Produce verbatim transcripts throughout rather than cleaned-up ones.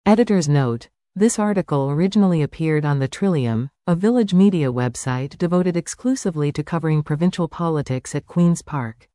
Editor's note: this article originally appeared on the Trillium, a village media website devoted exclusively to covering provincial politics at Queen's Park.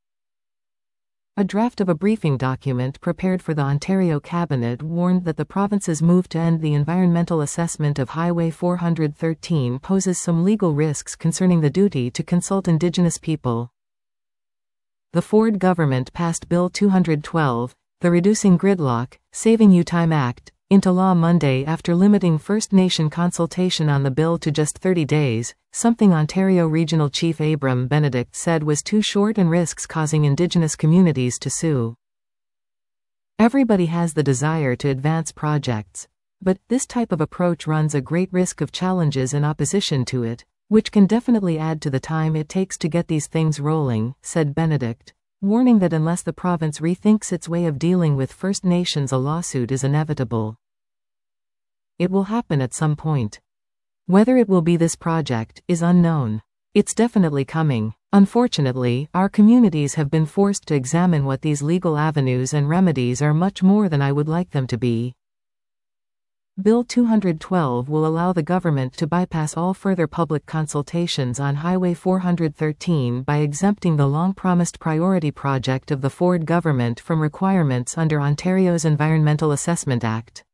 A draft of a briefing document prepared for the Ontario Cabinet warned that the province's move to end the environmental assessment of Highway four hundred thirteen poses some legal risks concerning the duty to consult Indigenous people. The Ford government passed Bill two hundred twelve, the Reducing Gridlock, Saving You Time Act, into law Monday after limiting First Nation consultation on the bill to just thirty days, something Ontario Regional Chief Abram Benedict said was too short and risks causing Indigenous communities to sue. Everybody has the desire to advance projects, but this type of approach runs a great risk of challenges and opposition to it, which can definitely add to the time it takes to get these things rolling, said Benedict, warning that unless the province rethinks its way of dealing with First Nations, a lawsuit is inevitable. It will happen at some point. Whether it will be this project is unknown. It's definitely coming. Unfortunately, our communities have been forced to examine what these legal avenues and remedies are much more than I would like them to be. Bill two hundred twelve will allow the government to bypass all further public consultations on Highway four hundred thirteen by exempting the long-promised priority project of the Ford government from requirements under Ontario's Environmental Assessment Act.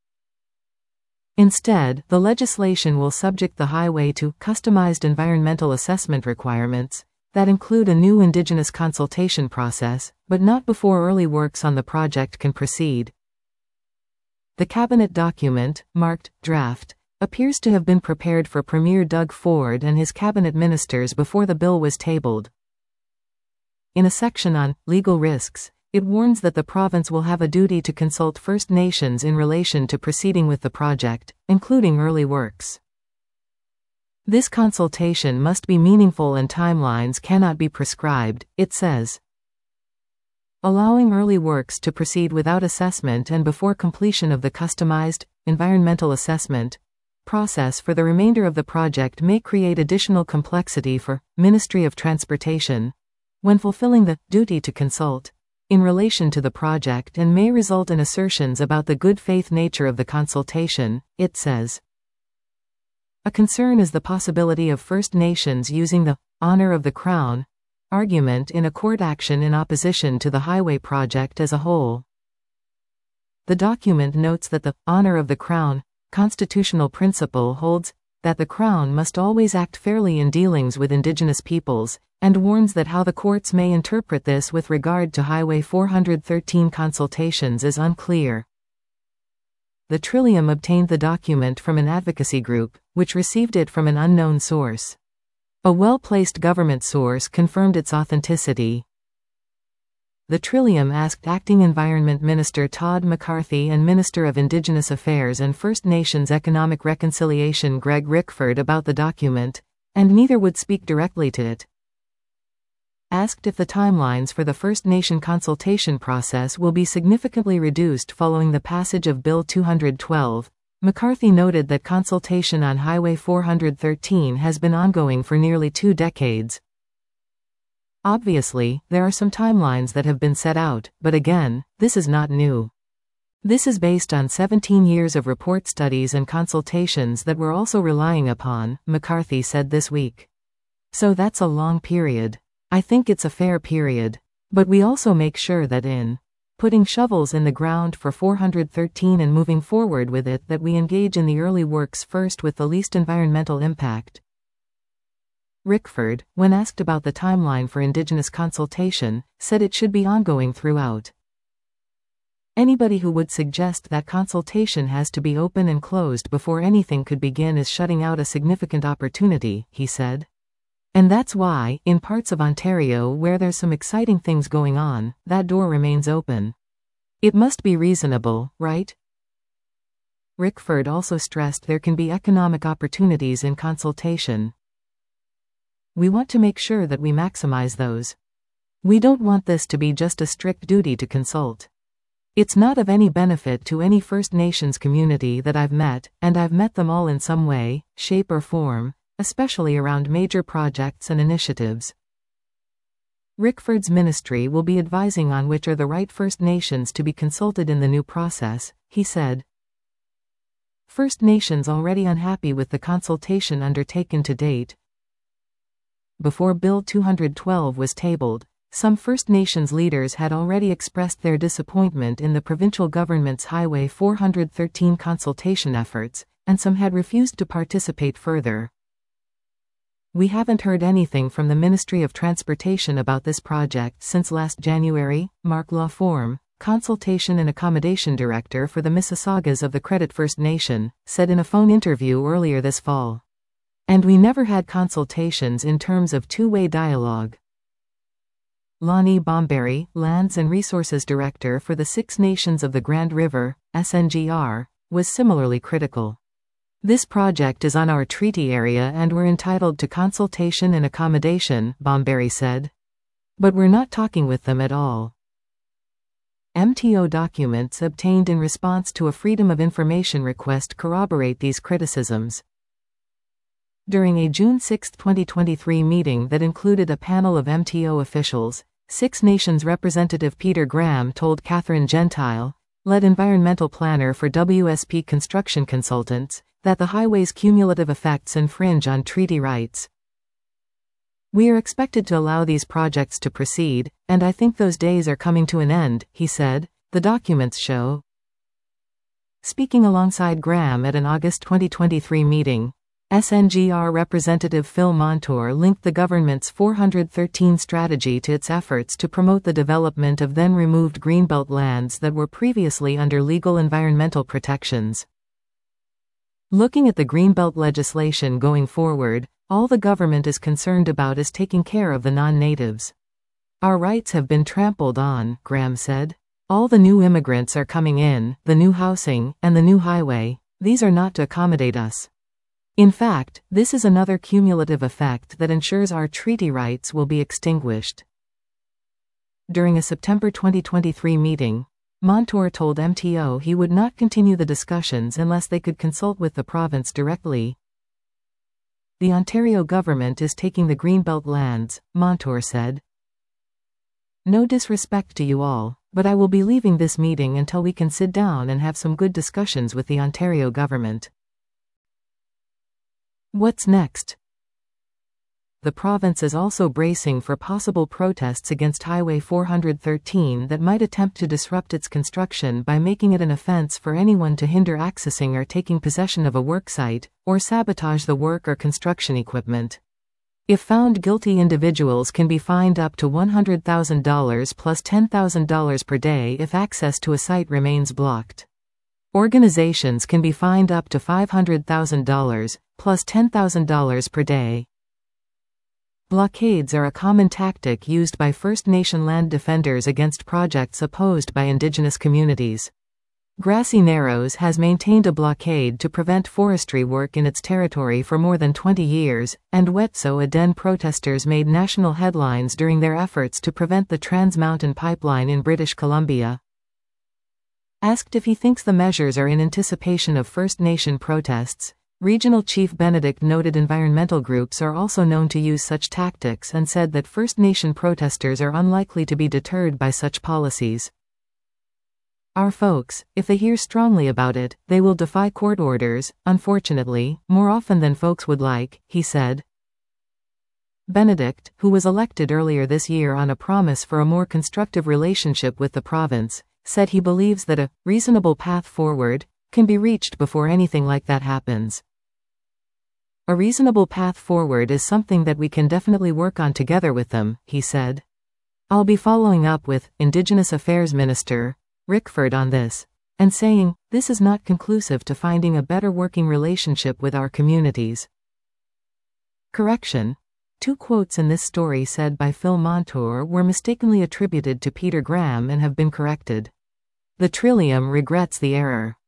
Instead, the legislation will subject the highway to customized environmental assessment requirements that include a new Indigenous consultation process, but not before early works on the project can proceed. The cabinet document, marked draft, appears to have been prepared for Premier Doug Ford and his cabinet ministers before the bill was tabled. In a section on legal risks, it warns that the province will have a duty to consult First Nations in relation to proceeding with the project, including early works. This consultation must be meaningful and timelines cannot be prescribed, it says. Allowing early works to proceed without assessment and before completion of the customized environmental assessment process for the remainder of the project may create additional complexity for Ministry of Transportation when fulfilling the duty to consult in relation to the project and may result in assertions about the good faith nature of the consultation, it says. A concern is the possibility of First Nations using the honor of the Crown argument in a court action in opposition to the highway project as a whole. The document notes that the honor of the Crown constitutional principle holds that the Crown must always act fairly in dealings with Indigenous peoples, and warns that how the courts may interpret this with regard to Highway four hundred thirteen consultations is unclear. The Trillium obtained the document from an advocacy group, which received it from an unknown source. A well-placed government source confirmed its authenticity. The Trillium asked Acting Environment Minister Todd McCarthy and Minister of Indigenous Affairs and First Nations Economic Reconciliation Greg Rickford about the document, and neither would speak directly to it. Asked if the timelines for the First Nation consultation process will be significantly reduced following the passage of Bill two hundred twelve, McCarthy noted that consultation on Highway four hundred thirteen has been ongoing for nearly two decades. Obviously, there are some timelines that have been set out, but again, this is not new. This is based on seventeen years of report studies and consultations that we're also relying upon, McCarthy said this week. So that's a long period. I think it's a fair period. But we also make sure that in putting shovels in the ground for four hundred thirteen and moving forward with it that we engage in the early works first with the least environmental impact. Rickford, when asked about the timeline for Indigenous consultation, said it should be ongoing throughout. Anybody who would suggest that consultation has to be open and closed before anything could begin is shutting out a significant opportunity, he said. And that's why, in parts of Ontario where there's some exciting things going on, that door remains open. It must be reasonable, right? Rickford also stressed there can be economic opportunities in consultation. We want to make sure that we maximize those. We don't want this to be just a strict duty to consult. It's not of any benefit to any First Nations community that I've met, and I've met them all in some way, shape or form, especially around major projects and initiatives. Rickford's ministry will be advising on which are the right First Nations to be consulted in the new process, he said. First Nations already unhappy with the consultation undertaken to date. Before Bill two twelve was tabled, some First Nations leaders had already expressed their disappointment in the provincial government's Highway four thirteen consultation efforts, and some had refused to participate further. "We haven't heard anything from the Ministry of Transportation about this project since last January," Mark Lawform, Consultation and Accommodation Director for the Mississaugas of the Credit First Nation, said in a phone interview earlier this fall. "And we never had consultations in terms of two-way dialogue." Lonnie Bomberry, Lands and Resources Director for the Six Nations of the Grand River, S N G R, was similarly critical. "This project is on our treaty area and we're entitled to consultation and accommodation," Bomberry said. "But we're not talking with them at all." M T O documents obtained in response to a Freedom of Information request corroborate these criticisms. During a June sixth twenty twenty-three meeting that included a panel of M T O officials, Six Nations representative Peter Graham told Catherine Gentile, lead environmental planner for W S P Construction Consultants, that the highway's cumulative effects infringe on treaty rights. "We are expected to allow these projects to proceed, and I think those days are coming to an end," he said, the documents show. Speaking alongside Graham at an August twenty twenty-three meeting, S N G R representative Phil Montour linked the government's four thirteen strategy to its efforts to promote the development of then-removed Greenbelt lands that were previously under legal environmental protections. "Looking at the Greenbelt legislation going forward, all the government is concerned about is taking care of the non-natives. Our rights have been trampled on," Graham said. "All the new immigrants are coming in, the new housing, and the new highway. These are not to accommodate us. In fact, this is another cumulative effect that ensures our treaty rights will be extinguished." During a September twenty twenty-three meeting, Montour told M T O he would not continue the discussions unless they could consult with the province directly. "The Ontario government is taking the Greenbelt lands," Montour said. "No disrespect to you all, but I will be leaving this meeting until we can sit down and have some good discussions with the Ontario government." What's next? The province is also bracing for possible protests against Highway four thirteen that might attempt to disrupt its construction by making it an offense for anyone to hinder accessing or taking possession of a worksite, or sabotage the work or construction equipment. If found guilty, individuals can be fined up to one hundred thousand dollars plus ten thousand dollars per day if access to a site remains blocked. Organizations can be fined up to five hundred thousand dollars plus ten thousand dollars per day. Blockades are a common tactic used by First Nation land defenders against projects opposed by Indigenous communities. Grassy Narrows has maintained a blockade to prevent forestry work in its territory for more than twenty years, and Wet'suwet'en Aden protesters made national headlines during their efforts to prevent the Trans Mountain Pipeline in British Columbia. Asked if he thinks the measures are in anticipation of First Nation protests, Regional Chief Benedict noted environmental groups are also known to use such tactics and said that First Nation protesters are unlikely to be deterred by such policies. "Our folks, if they hear strongly about it, they will defy court orders, unfortunately, more often than folks would like," he said. Benedict, who was elected earlier this year on a promise for a more constructive relationship with the province, said he believes that a reasonable path forward can be reached before anything like that happens. "A reasonable path forward is something that we can definitely work on together with them," he said. "I'll be following up with Indigenous Affairs Minister Rickford on this, and saying, this is not conclusive to finding a better working relationship with our communities." Correction. Two quotes in this story said by Phil Montour were mistakenly attributed to Peter Graham and have been corrected. The Trillium regrets the error.